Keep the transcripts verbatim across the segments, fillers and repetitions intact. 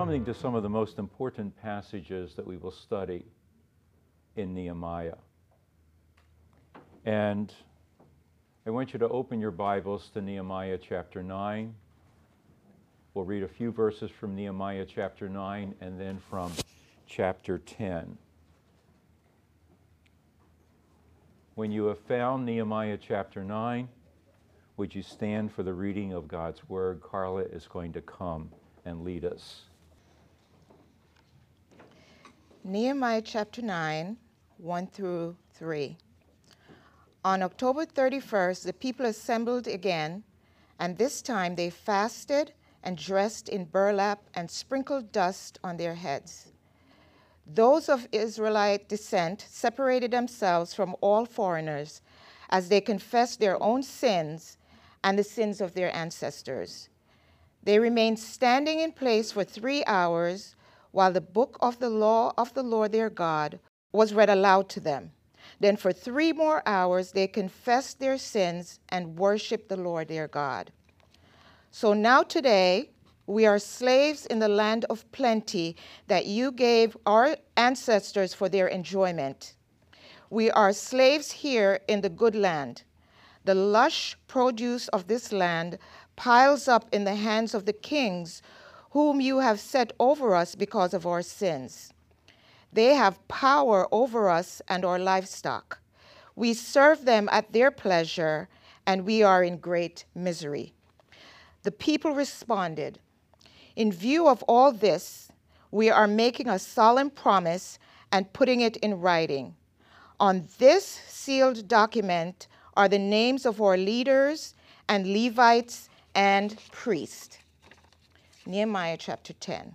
coming to some of the most important passages that we will study in Nehemiah. And I want you to open your Bibles to Nehemiah chapter nine. We'll read a few verses from Nehemiah chapter nine and then from chapter ten. When you have found Nehemiah chapter nine, would you stand for the reading of God's word? Carla is going to come and lead us. Nehemiah chapter nine, one through three. On October thirty-first, the people assembled again, and this time they fasted and dressed in burlap and sprinkled dust on their heads. Those of Israelite descent separated themselves from all foreigners as they confessed their own sins and the sins of their ancestors. They remained standing in place for three hours while the book of the law of the Lord their God was read aloud to them. Then for three more hours they confessed their sins and worshiped the Lord their God. So now today we are slaves in the land of plenty that you gave our ancestors for their enjoyment. We are slaves here in the good land. The lush produce of this land piles up in the hands of the kings whom you have set over us because of our sins. They have power over us and our livestock. We serve them at their pleasure, and we are in great misery. The people responded, "In view of all this, we are making a solemn promise and putting it in writing. On this sealed document are the names of our leaders and Levites and priests." Nehemiah chapter ten.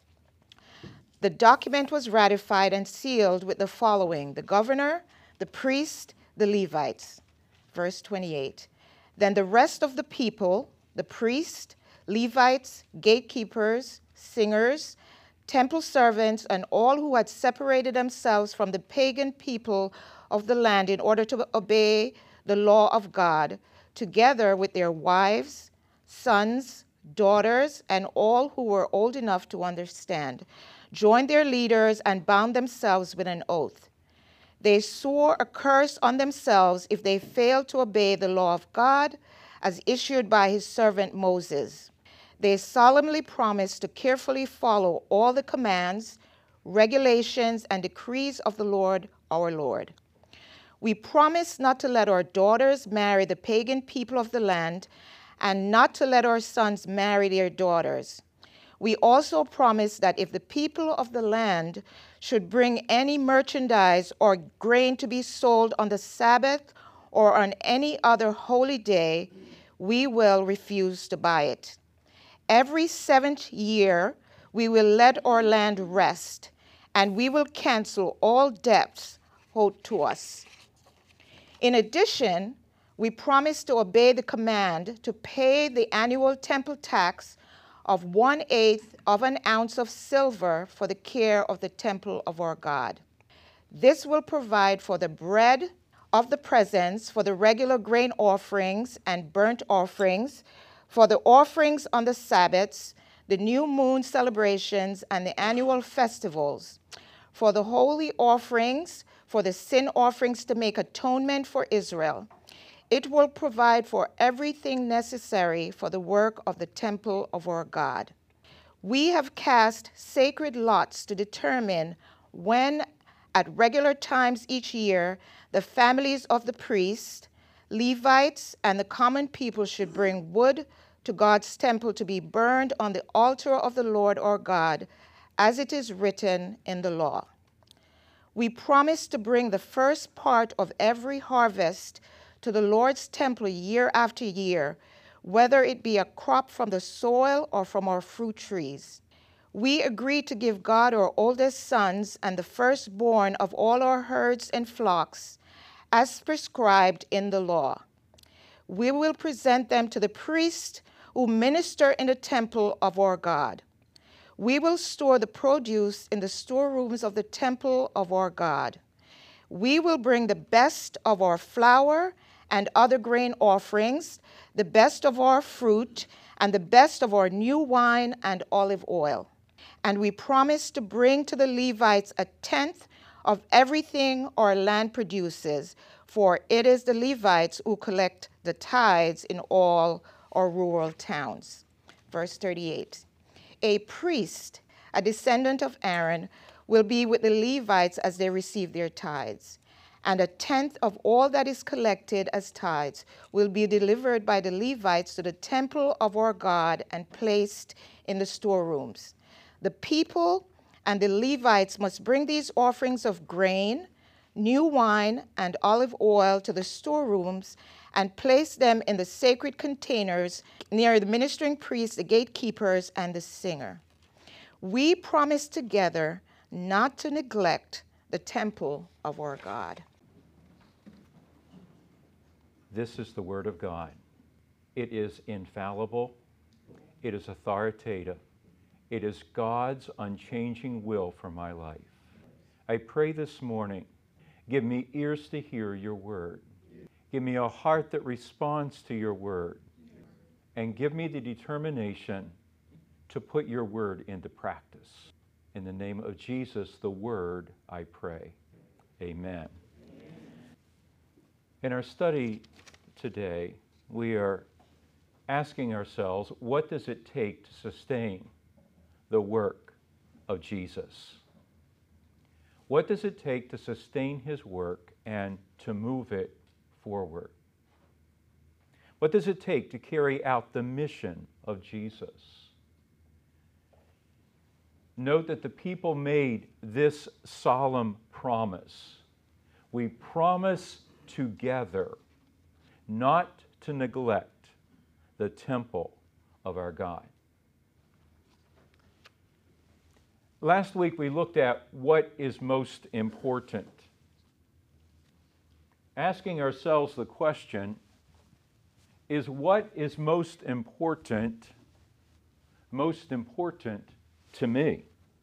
The document was ratified and sealed with the following: the governor, the priest, the Levites. Verse twenty-eight. Then the rest of the people, the priest, Levites, gatekeepers, singers, temple servants, and all who had separated themselves from the pagan people of the land in order to obey the law of God, together with their wives, sons, daughters, and all who were old enough to understand, joined their leaders and bound themselves with an oath. They swore a curse on themselves if they failed to obey the law of God as issued by his servant Moses. They solemnly promised to carefully follow all the commands, regulations, and decrees of the Lord our Lord. We promise not to let our daughters marry the pagan people of the land and not to let our sons marry their daughters. We also promise that if the people of the land should bring any merchandise or grain to be sold on the Sabbath or on any other holy day, we will refuse to buy it. Every seventh year, we will let our land rest, and we will cancel all debts owed to us. In addition, we promise to obey the command to pay the annual temple tax of one-eighth of an ounce of silver for the care of the temple of our God. This will provide for the bread of the presence, for the regular grain offerings and burnt offerings, for the offerings on the Sabbaths, the new moon celebrations, and the annual festivals, for the holy offerings, for the sin offerings to make atonement for Israel. It will provide for everything necessary for the work of the temple of our God. We have cast sacred lots to determine when, at regular times each year, the families of the priests, Levites, and the common people should bring wood to God's temple to be burned on the altar of the Lord our God, as it is written in the law. We promise to bring the first part of every harvest to the Lord's temple year after year, whether it be a crop from the soil or from our fruit trees. We agree to give God our oldest sons and the firstborn of all our herds and flocks, as prescribed in the law. We will present them to the priests who minister in the temple of our God. We will store the produce in the storerooms of the temple of our God. We will bring the best of our flour and other grain offerings, the best of our fruit, and the best of our new wine and olive oil. And we promise to bring to the Levites a tenth of everything our land produces, for it is the Levites who collect the tithes in all our rural towns. Verse thirty-eight. A priest, a descendant of Aaron, will be with the Levites as they receive their tithes. And a tenth of all that is collected as tithes will be delivered by the Levites to the temple of our God and placed in the storerooms. The people and the Levites must bring these offerings of grain, new wine, and olive oil to the storerooms and place them in the sacred containers near the ministering priests, the gatekeepers, and the singer. We promise together not to neglect the temple of our God. This is the Word of God. It is infallible. It is authoritative. It is God's unchanging will for my life. I pray this morning, give me ears to hear your word. Give me a heart that responds to your word. And give me the determination to put your word into practice. In the name of Jesus, the Word, I pray. Amen. In our study today, we are asking ourselves, what does it take to sustain the work of Jesus? What does it take to sustain his work and to move it forward? What does it take to carry out the mission of Jesus? Note that the people made this solemn promise. We promise together not to neglect the temple of our God. Last week we looked at what is most important. Asking ourselves the question, is what is most important, most important to me?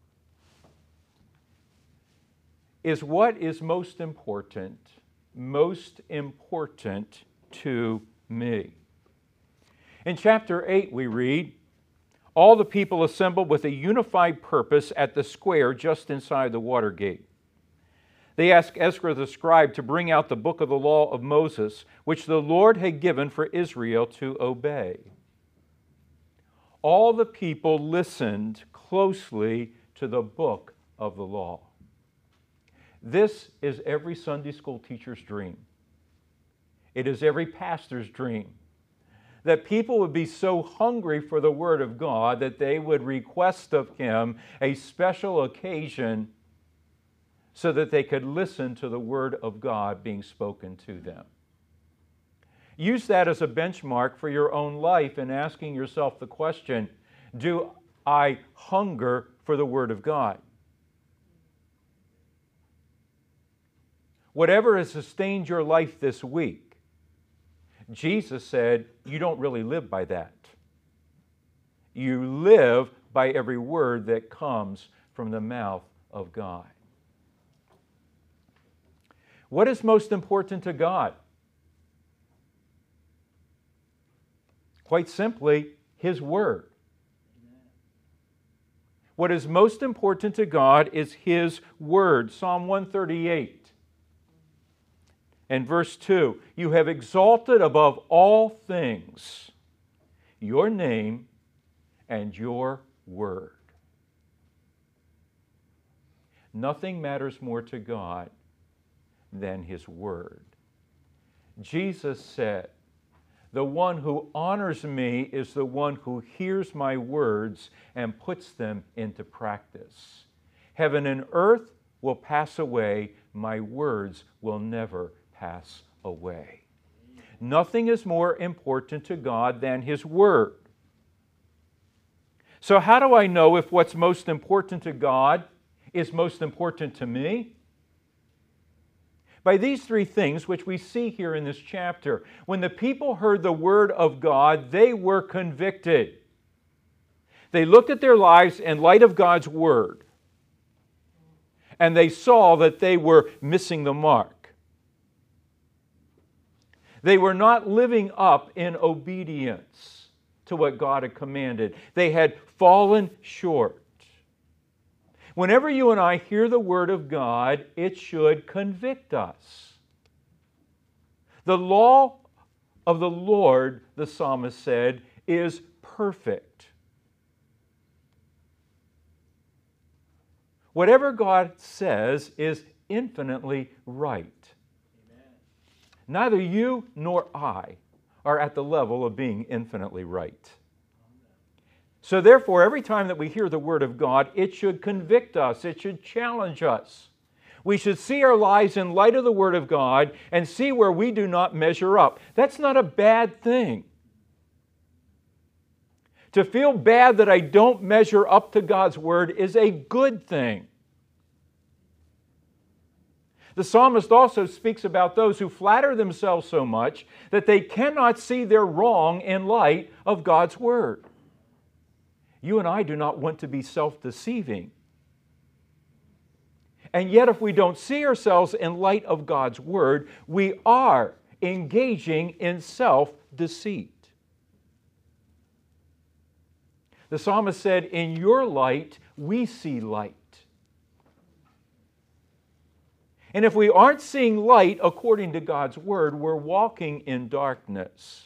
Is what is most important, most important to me? In chapter eight we read, all the people assembled with a unified purpose at the square just inside the water gate. They asked Ezra the scribe to bring out the book of the law of Moses, which the Lord had given for Israel to obey. All the people listened closely to the book of the law. This is every Sunday school teacher's dream. It is every pastor's dream, that people would be so hungry for the Word of God that they would request of Him a special occasion so that they could listen to the Word of God being spoken to them. Use that as a benchmark for your own life in asking yourself the question, do I hunger for the Word of God? Whatever has sustained your life this week, Jesus said, you don't really live by that. You live by every word that comes from the mouth of God. What is most important to God? Quite simply, His Word. What is most important to God is His Word. Psalm one thirty-eight. And verse two, you have exalted above all things your name and your word. Nothing matters more to God than His word. Jesus said, the one who honors me is the one who hears my words and puts them into practice. Heaven and earth will pass away, my words will never pass away. Nothing is more important to God than His Word. So how do I know if what's most important to God is most important to me? By these three things, which we see here in this chapter. When the people heard the Word of God, they were convicted. They looked at their lives in light of God's Word, and they saw that they were missing the mark. They were not living up in obedience to what God had commanded. They had fallen short. Whenever you and I hear the Word of God, it should convict us. The law of the Lord, the psalmist said, is perfect. Whatever God says is infinitely right. Amen. Neither you nor I are at the level of being infinitely right. So therefore, every time that we hear the Word of God, it should convict us. It should challenge us. We should see our lives in light of the Word of God and see where we do not measure up. That's not a bad thing. To feel bad that I don't measure up to God's Word is a good thing. The psalmist also speaks about those who flatter themselves so much that they cannot see their wrong in light of God's Word. You and I do not want to be self-deceiving. And yet, if we don't see ourselves in light of God's Word, we are engaging in self-deceit. The psalmist said, "In your light, we see light." And if we aren't seeing light according to God's Word, we're walking in darkness.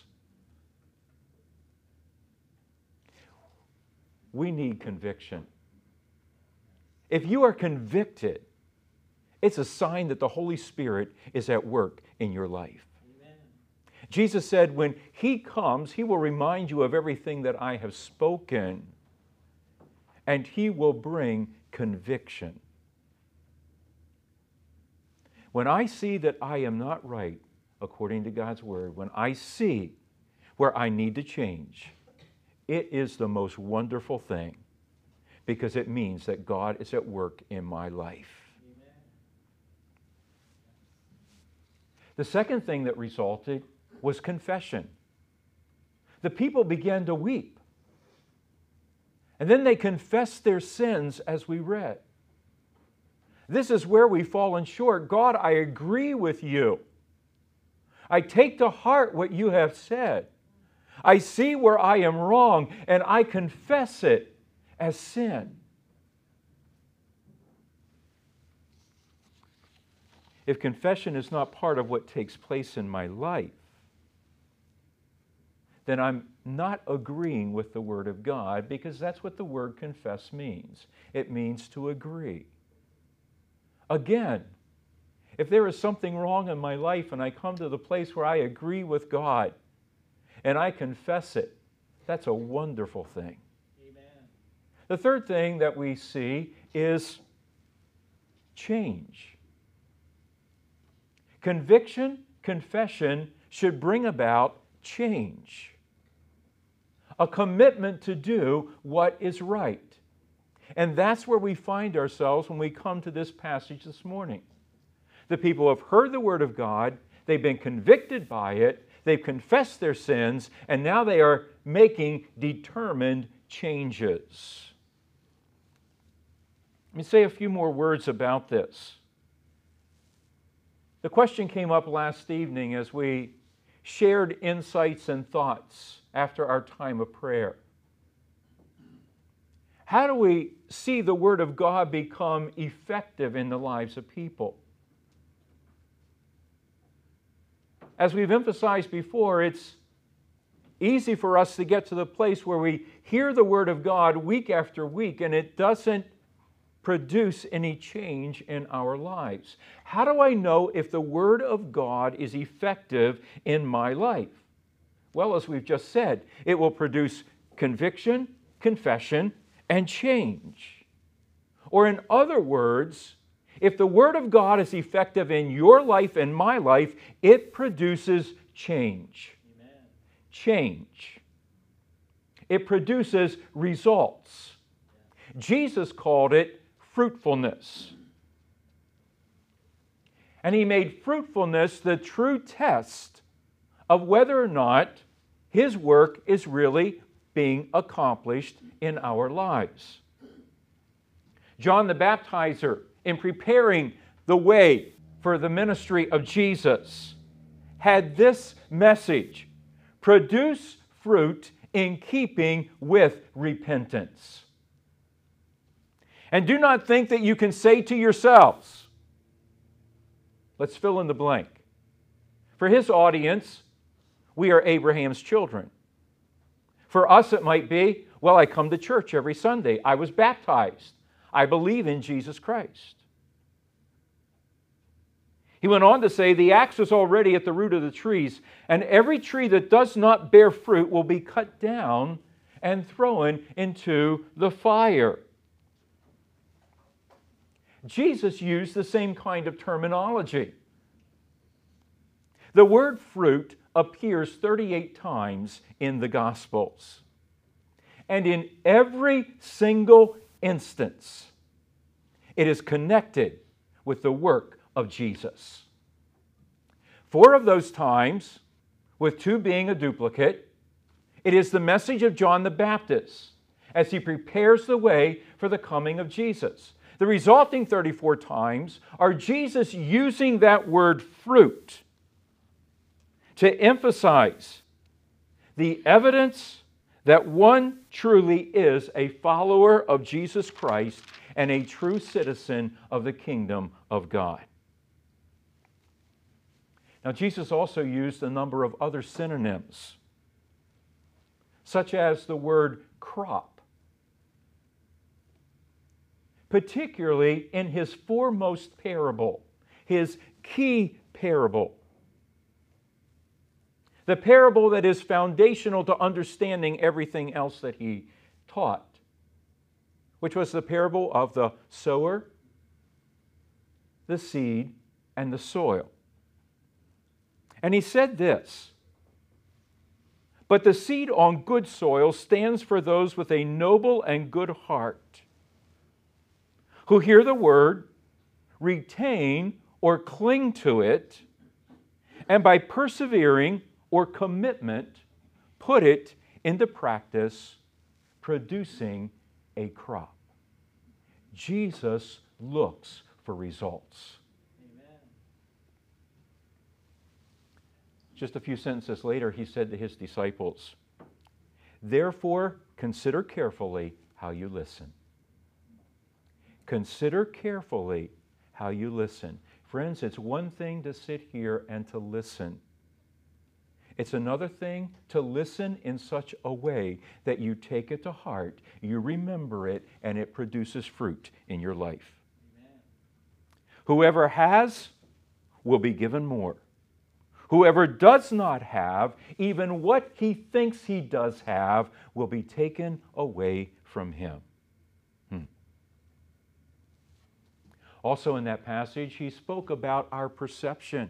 We need conviction. If you are convicted, it's a sign that the Holy Spirit is at work in your life. Amen. Jesus said, when He comes, He will remind you of everything that I have spoken, and He will bring conviction. When I see that I am not right according to God's Word, when I see where I need to change, it is the most wonderful thing, because it means that God is at work in my life. Amen. The second thing that resulted was confession. The people began to weep. And then they confessed their sins, as we read. This is where we've fallen short. God, I agree with you. I take to heart what you have said. I see where I am wrong, and I confess it as sin. If confession is not part of what takes place in my life, then I'm not agreeing with the Word of God, because that's what the word confess means. It means to agree. Again, if there is something wrong in my life and I come to the place where I agree with God and I confess it, that's a wonderful thing. Amen. The third thing that we see is change. Conviction, confession should bring about change. A commitment to do what is right. And that's where we find ourselves when we come to this passage this morning. The people have heard the Word of God, they've been convicted by it, they've confessed their sins, and now they are making determined changes. Let me say a few more words about this. The question came up last evening as we shared insights and thoughts after our time of prayer. How do we see the Word of God become effective in the lives of people? As we've emphasized before, it's easy for us to get to the place where we hear the Word of God week after week and it doesn't produce any change in our lives. How do I know if the Word of God is effective in my life? Well, as we've just said, it will produce conviction, confession, and change. Or in other words, if the Word of God is effective in your life and my life, it produces change. Amen. Change. It produces results. Yeah. Jesus called it fruitfulness. And He made fruitfulness the true test of whether or not His work is really being accomplished in our lives. John the Baptizer, in preparing the way for the ministry of Jesus, had this message: produce fruit in keeping with repentance. And do not think that you can say to yourselves, let's fill in the blank. For his audience, we are Abraham's children. For us, it might be, well, I come to church every Sunday. I was baptized. I believe in Jesus Christ. He went on to say, the axe is already at the root of the trees, and every tree that does not bear fruit will be cut down and thrown into the fire. Jesus used the same kind of terminology. The word fruit appears thirty-eight times in the Gospels. And in every single instance, it is connected with the work of Jesus. Four of those times, with two being a duplicate, it is the message of John the Baptist as he prepares the way for the coming of Jesus. The resulting thirty-four times are Jesus using that word fruit to emphasize the evidence that one truly is a follower of Jesus Christ and a true citizen of the kingdom of God. Now, Jesus also used a number of other synonyms, such as the word crop, particularly in his foremost parable, his key parable. The parable that is foundational to understanding everything else that he taught, which was the parable of the sower, the seed, and the soil. And he said this, but the seed on good soil stands for those with a noble and good heart, who hear the word, retain or cling to it, and by persevering or commitment, put it into practice, producing a crop. Jesus looks for results. Amen. Just a few sentences later, he said to his disciples, therefore, consider carefully how you listen. Consider carefully how you listen. Friends, it's one thing to sit here and to listen. It's another thing to listen in such a way that you take it to heart, you remember it, and it produces fruit in your life. Amen. Whoever has will be given more. Whoever does not have, even what he thinks he does have, will be taken away from him. Hmm. Also in that passage, he spoke about our perception.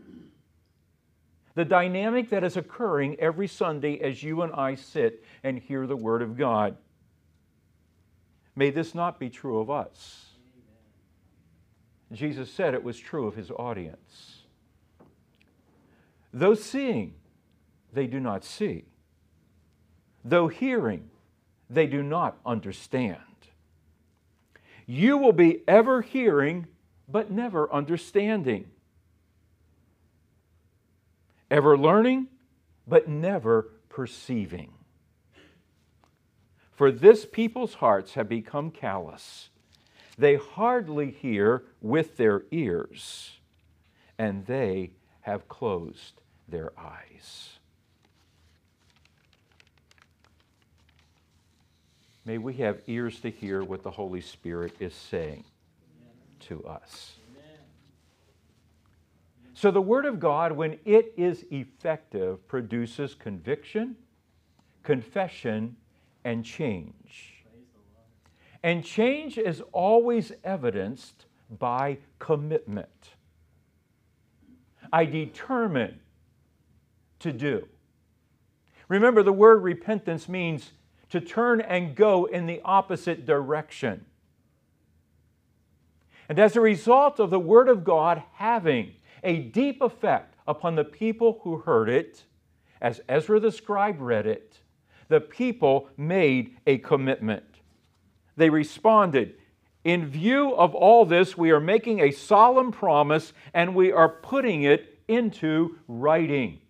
The dynamic that is occurring every Sunday as you and I sit and hear the Word of God. May this not be true of us. Amen. Jesus said it was true of his audience. Though seeing, they do not see. Though hearing, they do not understand. You will be ever hearing, but never understanding. Ever learning, but never perceiving. For this people's hearts have become callous. They hardly hear with their ears, and they have closed their eyes. May we have ears to hear what the Holy Spirit is saying to us. So the Word of God, when it is effective, produces conviction, confession, and change. And change is always evidenced by commitment. I determine to do. Remember, the word repentance means to turn and go in the opposite direction. And as a result of the Word of God having a deep effect upon the people who heard it, as Ezra the scribe read it, the people made a commitment. They responded, in view of all this, we are making a solemn promise and we are putting it into writing.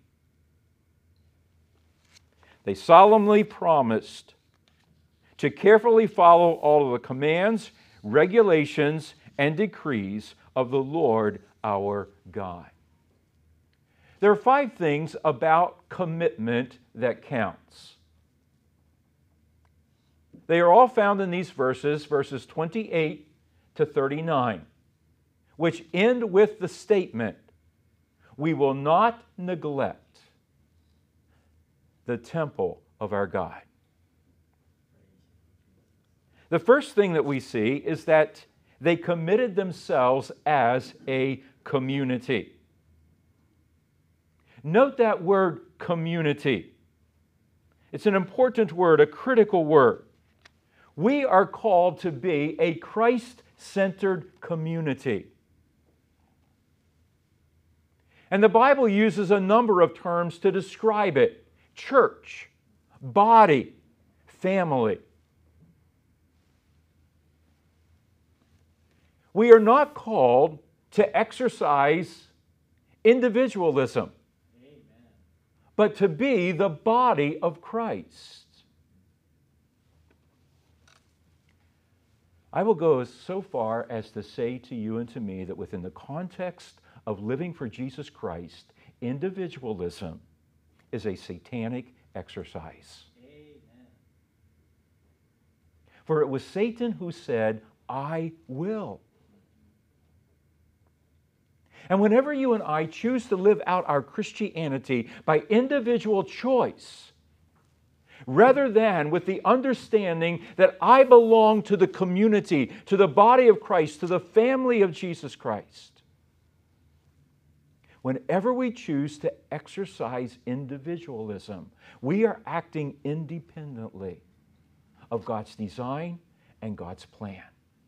They solemnly promised to carefully follow all of the commands, regulations, and decrees of the Lord our God. There are five things about commitment that counts. They are all found in these verses, verses twenty-eight to thirty-nine, which end with the statement, "We will not neglect the temple of our God." The first thing that we see is that they committed themselves as a community. Note that word community. It's an important word, a critical word. We are called to be a Christ-centered community. And the Bible uses a number of terms to describe it: church, body, family. We are not called to exercise individualism, Amen. But to be the body of Christ. I will go so far as to say to you and to me that within the context of living for Jesus Christ, individualism is a satanic exercise. Amen. For it was Satan who said, "I will." And whenever you and I choose to live out our Christianity by individual choice, rather than with the understanding that I belong to the community, to the body of Christ, to the family of Jesus Christ, whenever we choose to exercise individualism, we are acting independently of God's design and God's plan.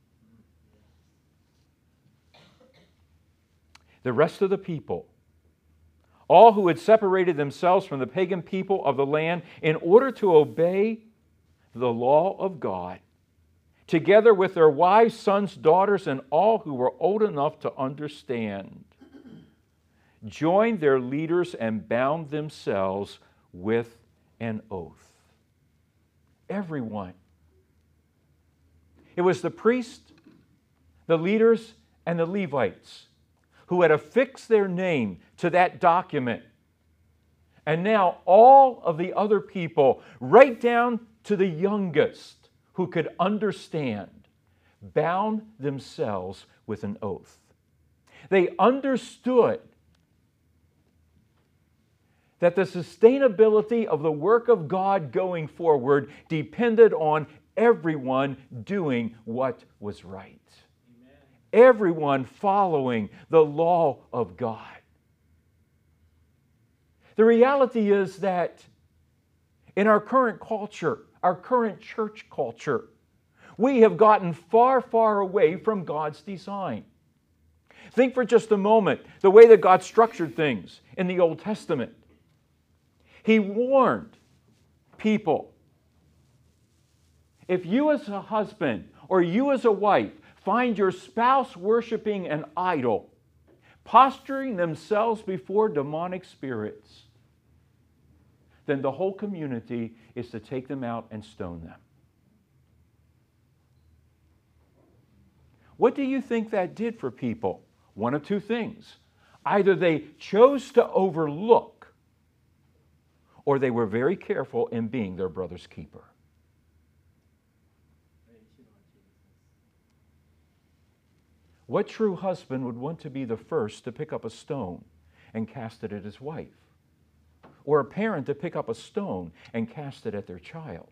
The rest of the people, all who had separated themselves from the pagan people of the land in order to obey the law of God, together with their wives, sons, daughters, and all who were old enough to understand, joined their leaders and bound themselves with an oath. Everyone. It was the priests, the leaders, and the Levites who had affixed their name to that document. And now all of the other people, right down to the youngest who could understand, bound themselves with an oath. They understood that the sustainability of the work of God going forward depended on everyone doing what was right. Everyone following the law of God. The reality is that in our current culture, our current church culture, we have gotten far, far away from God's design. Think for just a moment the way that God structured things in the Old Testament. He warned people, if you as a husband or you as a wife find your spouse worshiping an idol, posturing themselves before demonic spirits, then the whole community is to take them out and stone them. What do you think that did for people? One of two things. Either they chose to overlook, or they were very careful in being their brother's keeper. What true husband would want to be the first to pick up a stone and cast it at his wife? Or a parent to pick up a stone and cast it at their child?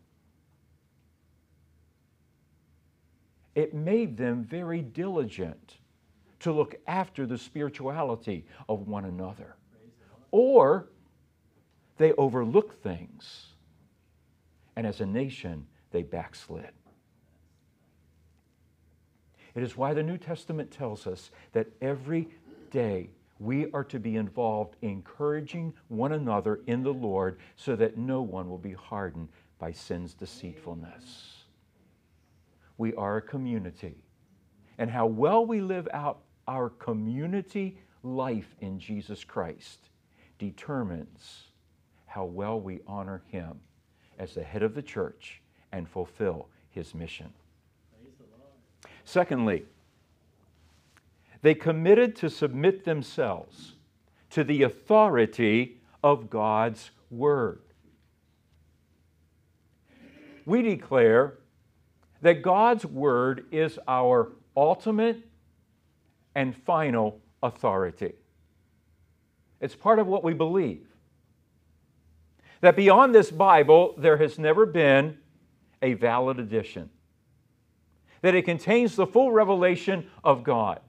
It made them very diligent to look after the spirituality of one another. Or they overlooked things, and as a nation, they backslid. It is why the New Testament tells us that every day we are to be involved encouraging one another in the Lord so that no one will be hardened by sin's deceitfulness. We are a community. And how well we live out our community life in Jesus Christ determines how well we honor Him as the head of the church and fulfill His mission. Secondly, they committed to submit themselves to the authority of God's Word. We declare that God's Word is our ultimate and final authority. It's part of what we believe. That beyond this Bible, there has never been a valid edition. That it contains the full revelation of God.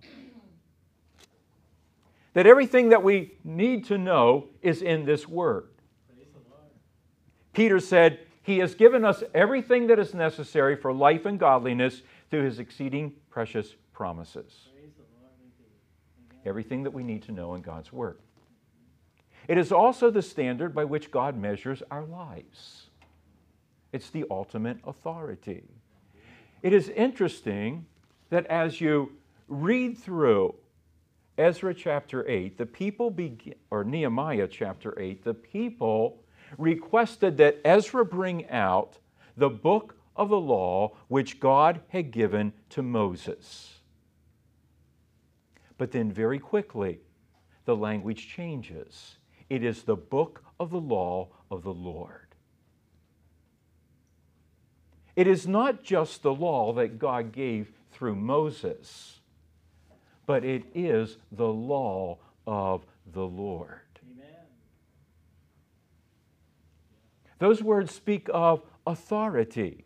That everything that we need to know is in this Word. Peter said, He has given us everything that is necessary for life and godliness through His exceeding precious promises. Everything that we need to know in God's Word. It is also the standard by which God measures our lives. It's the ultimate authority. It is interesting that as you read through Ezra chapter eight, the people begin, or Nehemiah chapter eight, the people requested that Ezra bring out the book of the law which God had given to Moses. But then very quickly, the language changes. It is the book of the law of the Lord. It is not just the law that God gave through Moses, but it is the law of the Lord. Amen. Those words speak of authority.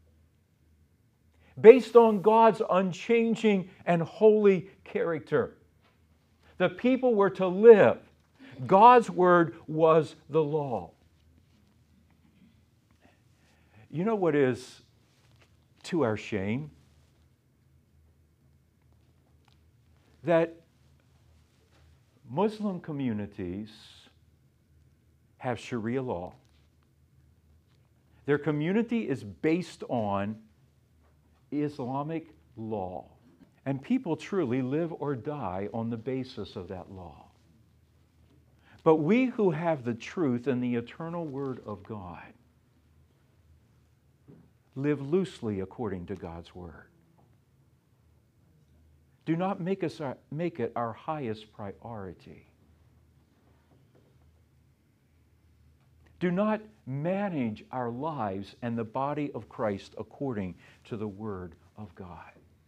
Based on God's unchanging and holy character, the people were to live. God's Word was the law. You know what is to our shame? That Muslim communities have Sharia law. Their community is based on Islamic law. And people truly live or die on the basis of that law. But we who have the truth and the eternal Word of God live loosely according to God's Word. Do not make us our, make it our highest priority. Do not manage our lives and the body of Christ according to the Word of God.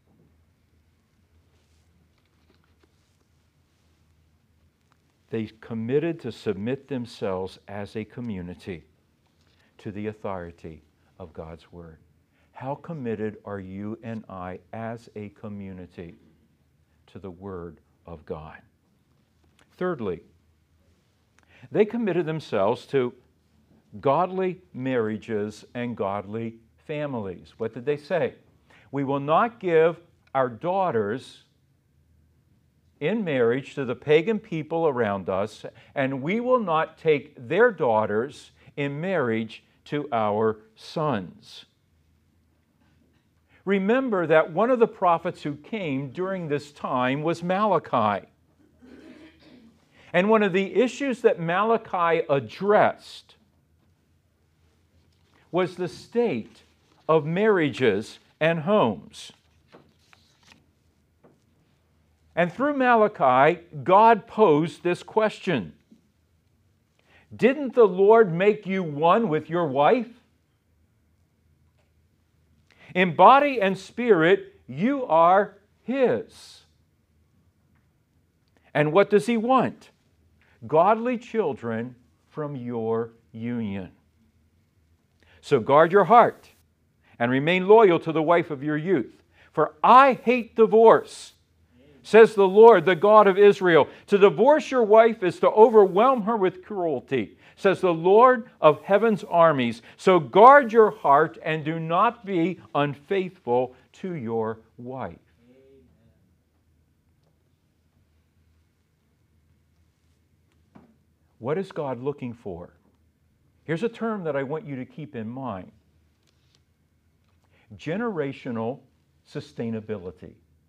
They committed to submit themselves as a community to the authority of God's Word. How committed are you and I as a community to the Word of God? Thirdly, they committed themselves to godly marriages and godly families. What did they say? We will not give our daughters in marriage to the pagan people around us, and we will not take their daughters in marriage to our sons. Remember that one of the prophets who came during this time was Malachi. And one of the issues that Malachi addressed was the state of marriages and homes. And through Malachi, God posed this question. Didn't the Lord make you one with your wife? In body and spirit, you are His. And what does He want? Godly children from your union. So guard your heart and remain loyal to the wife of your youth. For I hate divorce, says the Lord, the God of Israel. To divorce your wife is to overwhelm her with cruelty, says the Lord of heaven's armies. So guard your heart and do not be unfaithful to your wife. What is God looking for? Here's a term that I want you to keep in mind. Generational sustainability.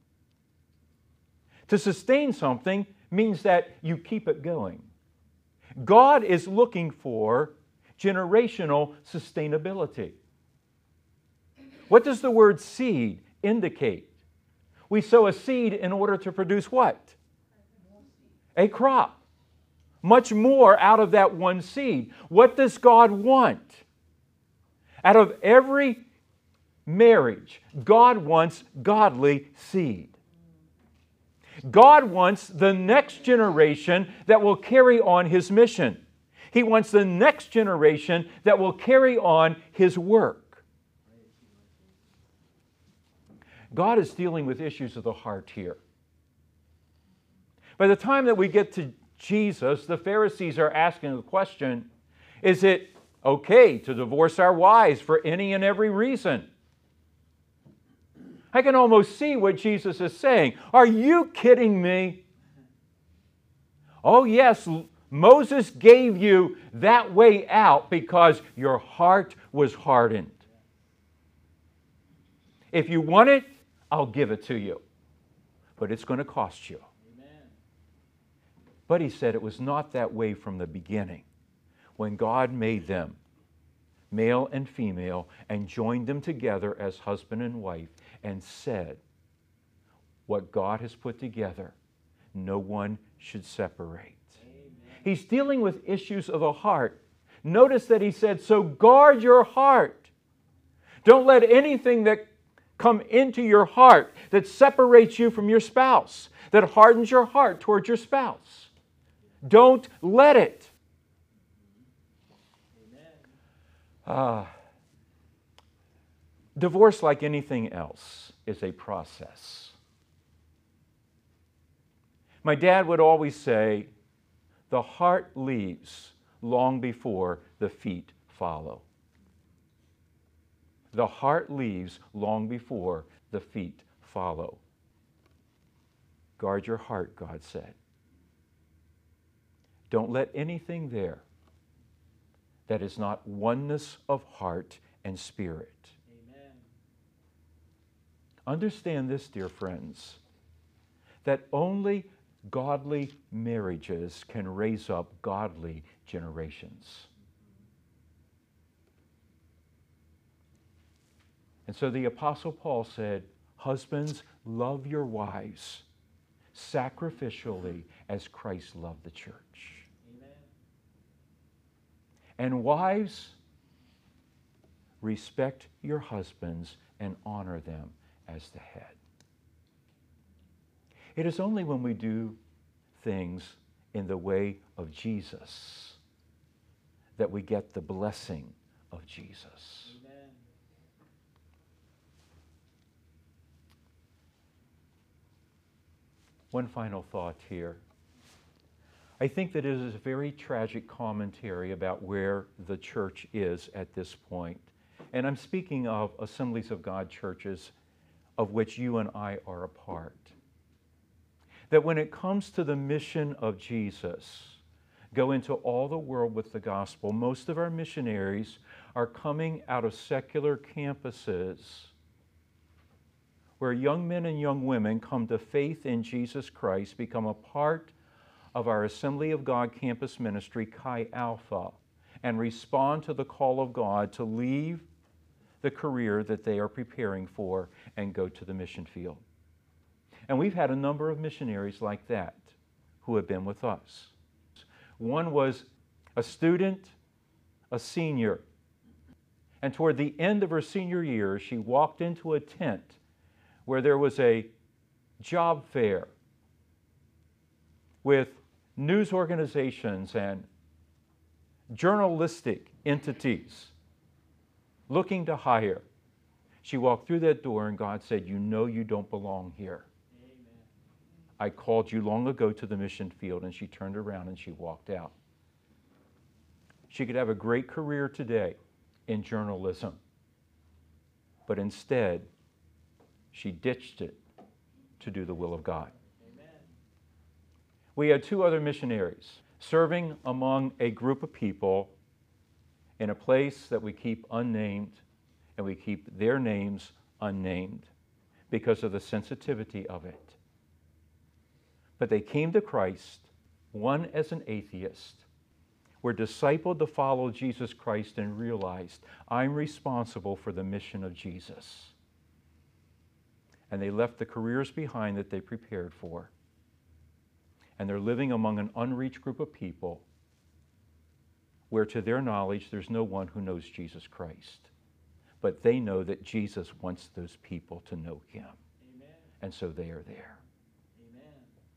To sustain something means that you keep it going. God is looking for generational sustainability. What does the word seed indicate? We sow a seed in order to produce what? A crop. Much more out of that one seed. What does God want? Out of every marriage, God wants godly seed. God wants the next generation that will carry on His mission. He wants the next generation that will carry on His work. God is dealing with issues of the heart here. By the time that we get to Jesus, the Pharisees are asking the question, is it okay to divorce our wives for any and every reason? I can almost see what Jesus is saying. Are you kidding me? Oh yes, Moses gave you that way out because your heart was hardened. If you want it, I'll give it to you. But it's going to cost you. Amen. But He said it was not that way from the beginning. When God made them, male and female, and joined them together as husband and wife, and said, what God has put together, no one should separate. Amen. He's dealing with issues of the heart. Notice that He said, so guard your heart. Don't let anything that come into your heart that separates you from your spouse, that hardens your heart towards your spouse. Don't let it. Uh, divorce, like anything else, is a process. My dad would always say, the heart leaves long before the feet follow. The heart leaves long before the feet follow. Guard your heart, God said. Don't let anything there that is not oneness of heart and spirit. Amen. Understand this, dear friends, that only godly marriages can raise up godly generations. And so the Apostle Paul said, husbands, love your wives sacrificially as Christ loved the church. Amen. And wives, respect your husbands and honor them as the head. It is only when we do things in the way of Jesus that we get the blessing of Jesus. Amen. One final thought here. I think that it is a very tragic commentary about where the church is at this point. And I'm speaking of Assemblies of God churches of which you and I are a part. That when it comes to the mission of Jesus, go into all the world with the gospel, most of our missionaries are coming out of secular campuses where young men and young women come to faith in Jesus Christ, become a part of our Assembly of God campus ministry, Chi Alpha, and respond to the call of God to leave the career that they are preparing for and go to the mission field. And we've had a number of missionaries like that who have been with us. One was a student, a senior, and toward the end of her senior year, she walked into a tent where there was a job fair with news organizations and journalistic entities looking to hire. She walked through that door and God said, you know you don't belong here. Amen. I called you long ago to the mission field. And she turned around and she walked out. She could have a great career today in journalism, but instead she ditched it to do the will of God. Amen. We had two other missionaries serving among a group of people in a place that we keep unnamed, and we keep their names unnamed because of the sensitivity of it. But they came to Christ, one as an atheist, were discipled to follow Jesus Christ and realized, I'm responsible for the mission of Jesus. and they left the careers behind that they prepared for. And they're living among an unreached group of people where, to their knowledge, there's no one who knows Jesus Christ. But they know that Jesus wants those people to know him. Amen. And so they are there. Amen.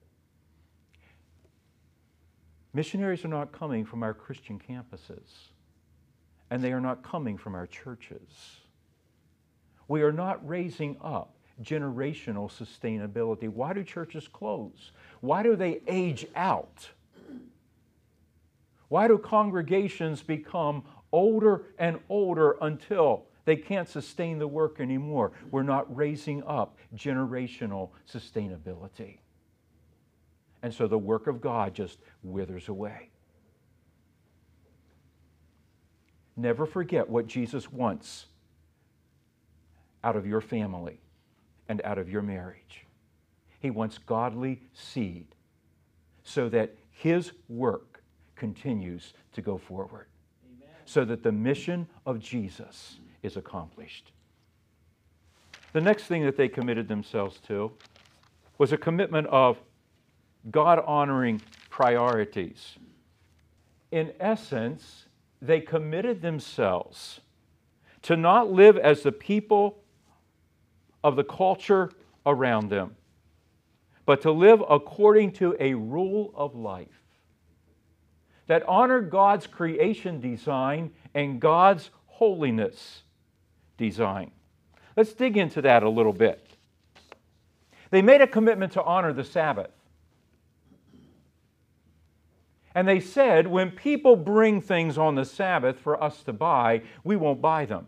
Missionaries are not coming from our Christian campuses, and they are not coming from our churches. We are not raising up generational sustainability. Why do churches close? Why do they age out? Why do congregations become older and older until they can't sustain the work anymore? We're not raising up generational sustainability. And so the work of God just withers away. Never forget what Jesus wants out of your family and out of your marriage. He wants godly seed so that his work continues to go forward. Amen. So that the mission of Jesus is accomplished. The next thing that they committed themselves to was a commitment of God-honoring priorities. In essence, they committed themselves to not live as the people of the culture around them, but to live according to a rule of life that honored God's creation design and God's holiness design. Let's dig into that a little bit. They made a commitment to honor the Sabbath. And they said, when people bring things on the Sabbath for us to buy, we won't buy them.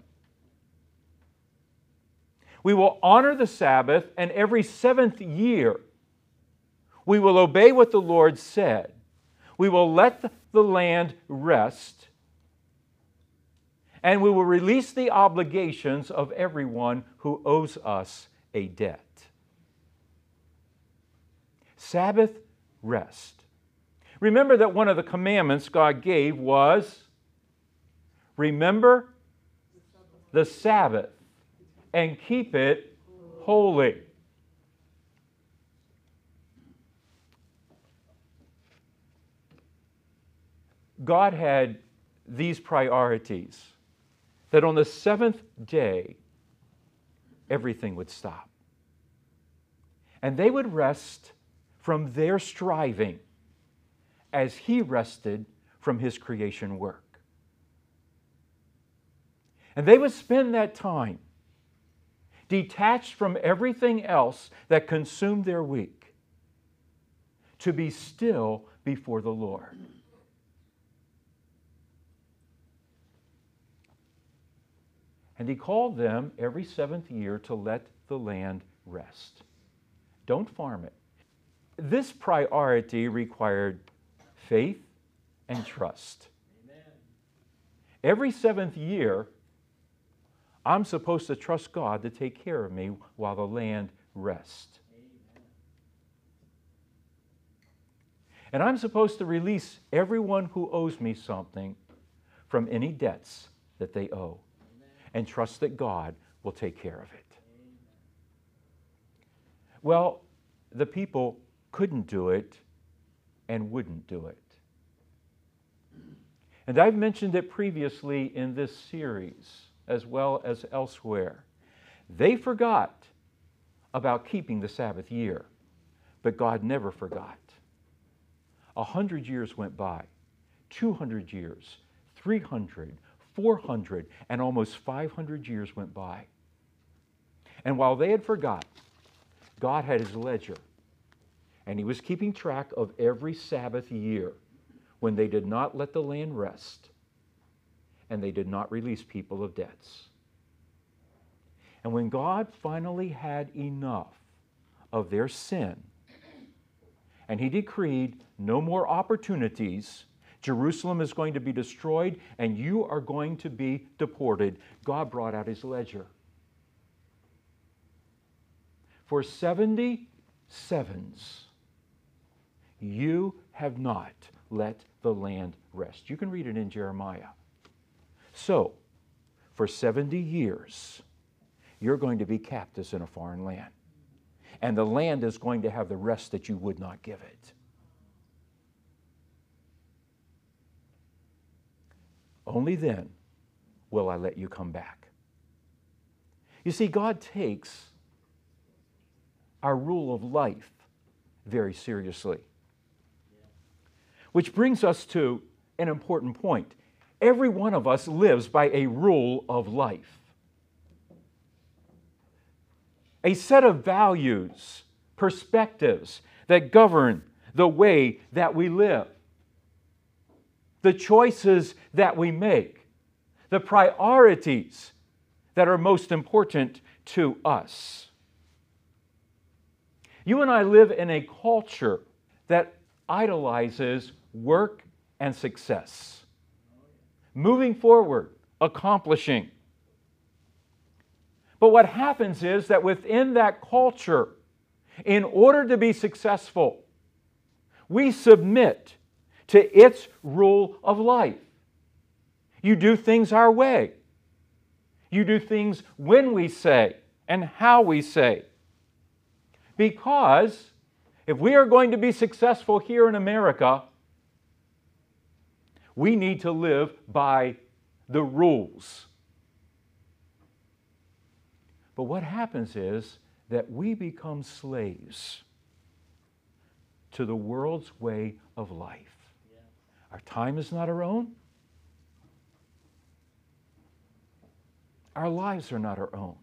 We will honor the Sabbath, and every seventh year, we will obey what the Lord said. We will let the land rest, and we will release the obligations of everyone who owes us a debt. Sabbath rest. Remember that one of the commandments God gave was, remember the Sabbath and keep it holy. God had these priorities, that on the seventh day, everything would stop. And they would rest from their striving as He rested from His creation work. And they would spend that time detached from everything else that consumed their week to be still before the Lord. And He called them every seventh year to let the land rest. Don't farm it. This priority required faith and trust. Amen. Every seventh year, I'm supposed to trust God to take care of me while the land rests. Amen. And I'm supposed to release everyone who owes me something from any debts that they owe. Amen. And trust that God will take care of it. Amen. Well, the people couldn't do it and wouldn't do it. And I've mentioned it previously in this series, as well as elsewhere. They forgot about keeping the Sabbath year, but God never forgot. A hundred years went by, two hundred years, three hundred, four hundred, and almost five hundred years went by. And while they had forgot, God had His ledger, and He was keeping track of every Sabbath year when they did not let the land rest and they did not release people of debts. And when God finally had enough of their sin and He decreed no more opportunities, Jerusalem is going to be destroyed and you are going to be deported, God brought out His ledger. For seventy sevens, you have not let the land rest. You can read it in Jeremiah. So, for seventy years, you're going to be captives in a foreign land. and the land is going to have the rest that you would not give it. Only then will I let you come back. You see, God takes our rule of life very seriously. Which brings us to an important point. Every one of us lives by a rule of life. A set of values, perspectives that govern the way that we live. The choices that we make. The priorities that are most important to us. You and I live in a culture that idolizes work and success. Moving forward, accomplishing. But what happens is that within that culture, in order to be successful, we submit to its rule of life. You do things our way. You do things when we say and how we say. Because if we are going to be successful here in America, we need to live by the rules. But what happens is that we become slaves to the world's way of life. Yeah. Our time is not our own. Our lives are not our own.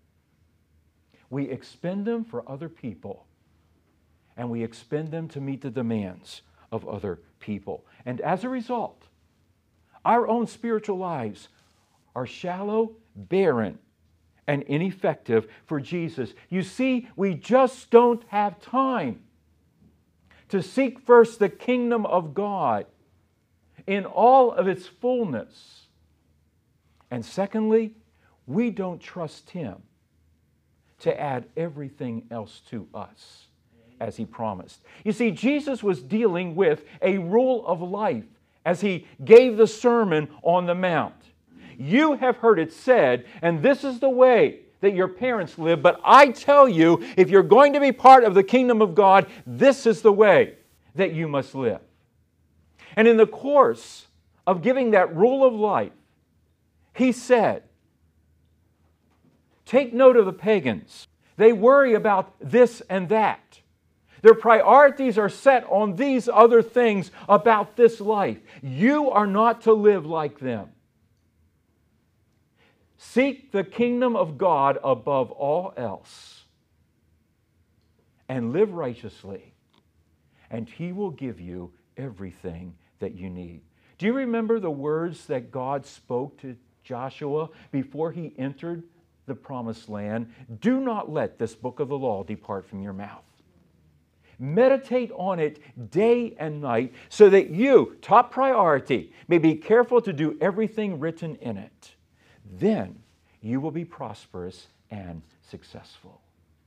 We expend them for other people, and we expend them to meet the demands of other people. And as a result, our own spiritual lives are shallow, barren, and ineffective for Jesus. You see, we just don't have time to seek first the kingdom of God in all of its fullness. And secondly, we don't trust Him to add everything else to us as He promised. You see, Jesus was dealing with a rule of life as He gave the Sermon on the Mount. You have heard it said, and this is the way that your parents live, but I tell you, if you're going to be part of the kingdom of God, this is the way that you must live. And in the course of giving that rule of life, He said, take note of the pagans. They worry about this and that. Their priorities are set on these other things about this life. You are not to live like them. Seek the kingdom of God above all else and live righteously, and He will give you everything that you need. Do you remember the words that God spoke to Joshua before he entered the promised land? Do not let this book of the law depart from your mouth. Meditate on it day and night so that you, top priority, may be careful to do everything written in it. Then you will be prosperous and successful.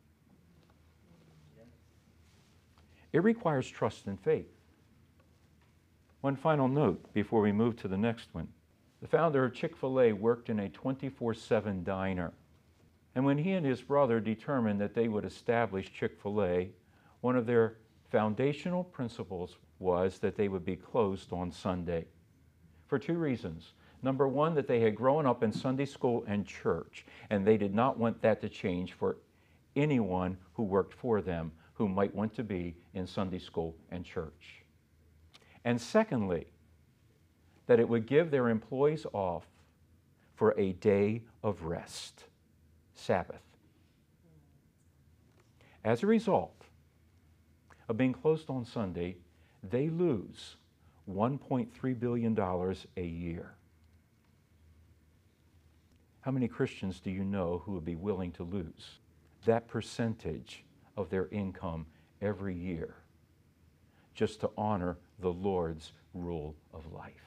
It requires trust and faith. One final note before we move to the next one. The founder of Chick-fil-A worked in a twenty-four seven diner. And when he and his brother determined that they would establish Chick-fil-A, one of their foundational principles was that they would be closed on Sunday. For two reasons. Number one, that they had grown up in Sunday school and church, and they did not want that to change for anyone who worked for them who might want to be in Sunday school and church. And secondly, that it would give their employees off for a day of rest, Sabbath. As a result of being closed on Sunday, they lose one point three billion dollars a year. How many Christians do you know who would be willing to lose that percentage of their income every year just to honor the Lord's rule of life?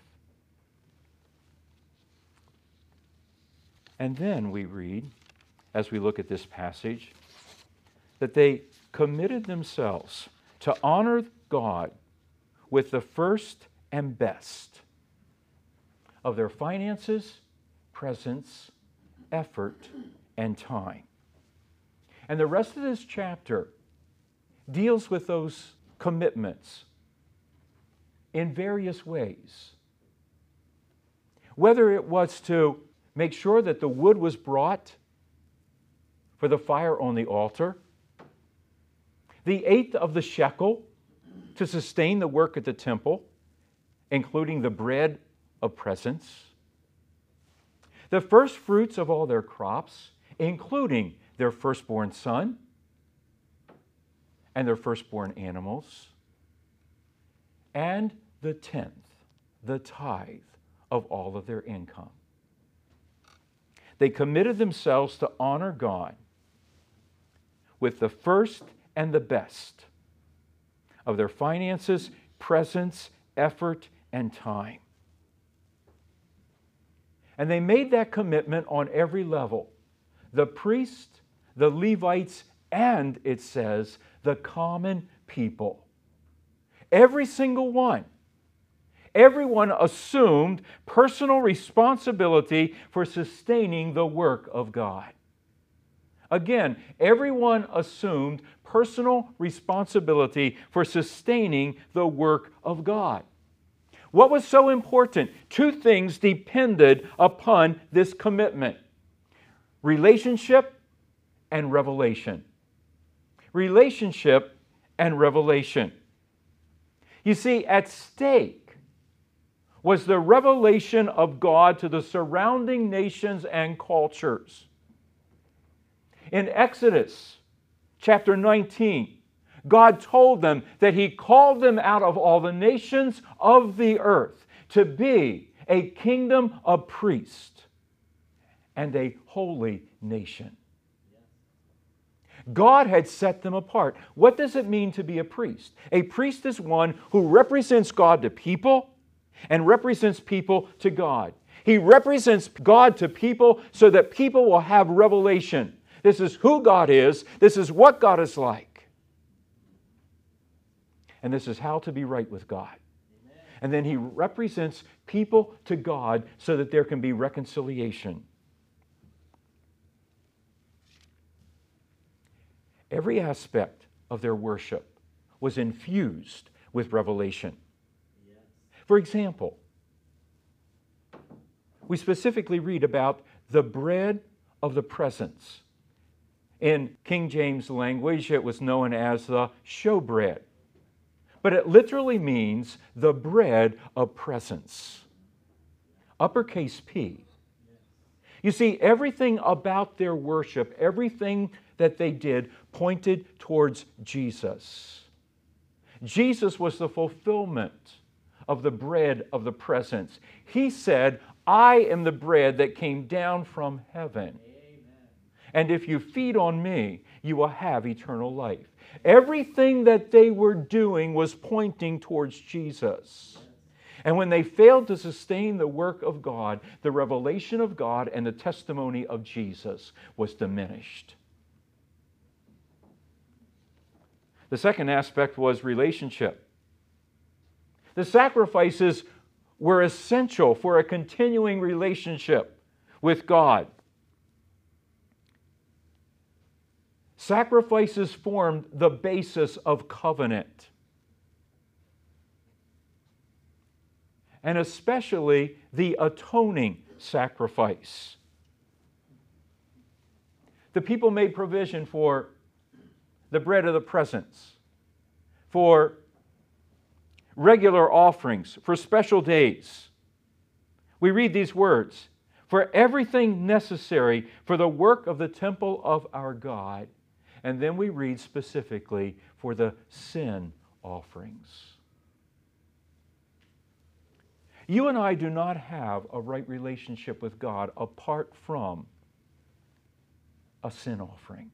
And then we read, as we look at this passage, that they committed themselves to honor God with the first and best of their finances, presence, effort, and time. And the rest of this chapter deals with those commitments in various ways. Whether it was to make sure that the wood was brought for the fire on the altar, the eighth of the shekel to sustain the work at the temple, including the bread of presence, the first fruits of all their crops, including their firstborn son and their firstborn animals, and the tenth, the tithe of all of their income. They committed themselves to honor God with the first and the best of their finances, presence, effort, and time. And they made that commitment on every level. The priest, the Levites, and, it says, the common people. Every single one. Everyone assumed personal responsibility for sustaining the work of God. Again, everyone assumed personal responsibility for sustaining the work of God. What was so important? Two things depended upon this commitment: relationship and revelation. Relationship and revelation. You see, at stake was the revelation of God to the surrounding nations and cultures. In Exodus chapter nineteen, God told them that He called them out of all the nations of the earth to be a kingdom of priests and a holy nation. God had set them apart. What does it mean to be a priest? A priest is one who represents God to people and represents people to God. He represents God to people so that people will have revelation. This is who God is. This is what God is like. And this is how to be right with God. Amen. And then He represents people to God so that there can be reconciliation. Every aspect of their worship was infused with revelation. Yes. For example, we specifically read about the bread of the presence. In King James language, it was known as the showbread. But it literally means the bread of presence. Uppercase P. You see, everything about their worship, everything that they did, pointed towards Jesus. Jesus was the fulfillment of the bread of the presence. He said, "I am the bread that came down from heaven. Amen. And if you feed on me, you will have eternal life." Everything that they were doing was pointing towards Jesus. And when they failed to sustain the work of God, the revelation of God and the testimony of Jesus was diminished. The second aspect was relationship. The sacrifices were essential for a continuing relationship with God. Sacrifices formed the basis of covenant. And especially the atoning sacrifice. The people made provision for the bread of the presence, for regular offerings, for special days. We read these words, "For everything necessary for the work of the temple of our God." And then we read specifically for the sin offerings. You and I do not have a right relationship with God apart from a sin offering.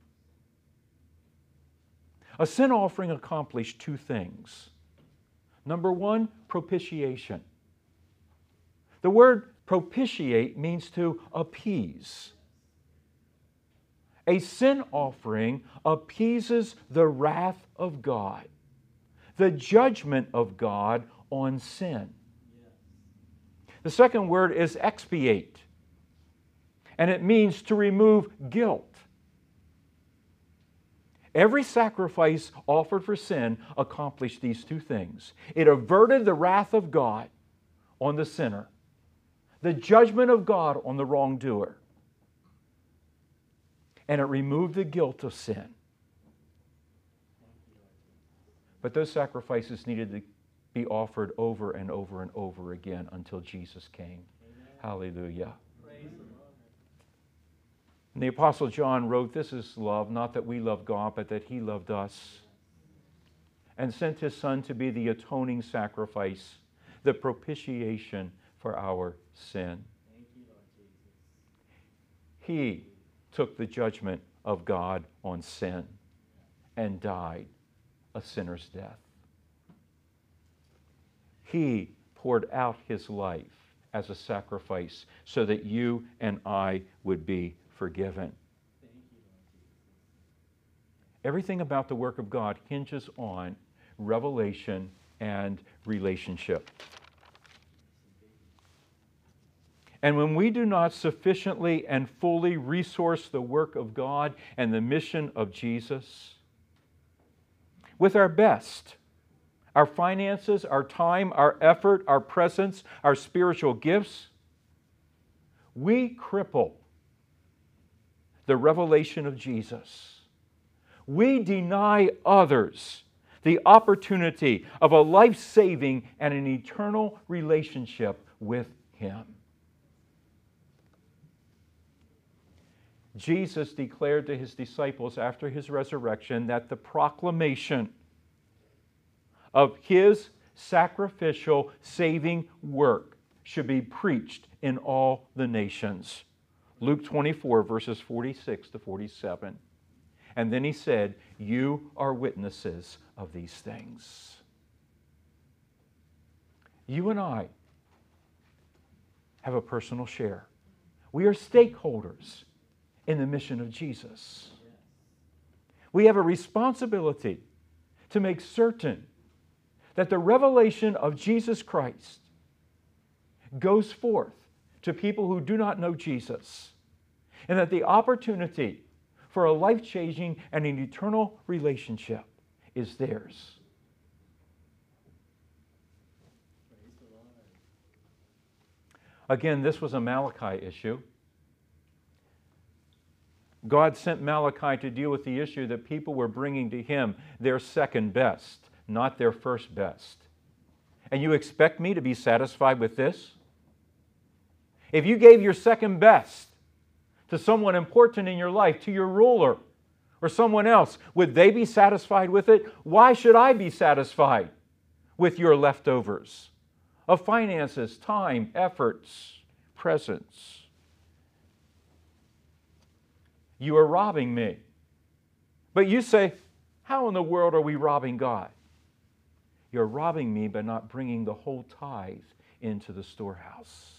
A sin offering accomplished two things. Number one, propitiation. The word propitiate means to appease. A sin offering appeases the wrath of God, the judgment of God on sin. The second word is expiate, and it means to remove guilt. Every sacrifice offered for sin accomplished these two things. It averted the wrath of God on the sinner, the judgment of God on the wrongdoer, and it removed the guilt of sin. But those sacrifices needed to be offered over and over and over again until Jesus came. Amen. Hallelujah. Praise the Lord. And the Apostle John wrote, "This is love, not that we love God, but that He loved us and sent His Son to be the atoning sacrifice, the propitiation for our sin." Thank you, Lord Jesus. He took the judgment of God on sin and died a sinner's death. He poured out His life as a sacrifice so that you and I would be forgiven. Thank you, Lord Jesus. Everything about the work of God hinges on revelation and relationship. And when we do not sufficiently and fully resource the work of God and the mission of Jesus, with our best, our finances, our time, our effort, our presence, our spiritual gifts, we cripple the revelation of Jesus. We deny others the opportunity of a life-saving and an eternal relationship with Him. Jesus declared to His disciples after His resurrection that the proclamation of His sacrificial saving work should be preached in all the nations. Luke twenty-four, verses forty-six to forty-seven. And then He said, "You are witnesses of these things." You and I have a personal share. We are stakeholders in the mission of Jesus. We have a responsibility to make certain that the revelation of Jesus Christ goes forth to people who do not know Jesus, and that the opportunity for a life-changing and an eternal relationship is theirs. Again, this was a Malachi issue. God sent Malachi to deal with the issue that people were bringing to Him their second best, not their first best. And you expect me to be satisfied with this? If you gave your second best to someone important in your life, to your ruler or someone else, would they be satisfied with it? Why should I be satisfied with your leftovers of finances, time, efforts, presence? You are robbing me. But you say, how in the world are we robbing God? You're robbing me by not bringing the whole tithe into the storehouse.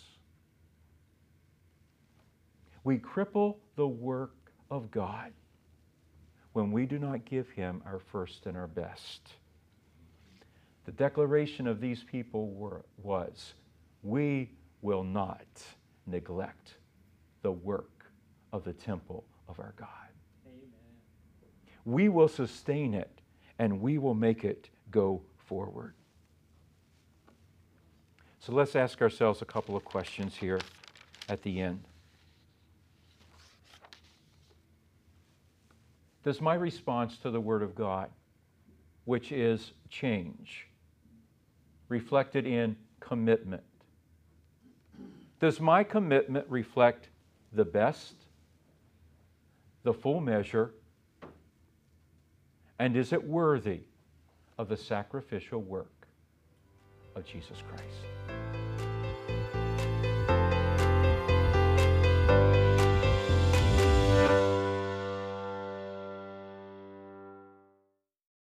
We cripple the work of God when we do not give Him our first and our best. The declaration of these people were, was, we will not neglect the work of the temple of our God. Amen. We will sustain it and we will make it go forward. So let's ask ourselves a couple of questions here at the end. Does my response to the Word of God, which is change, reflected in commitment, does my commitment reflect the best, the full measure, and is it worthy of the sacrificial work of Jesus Christ?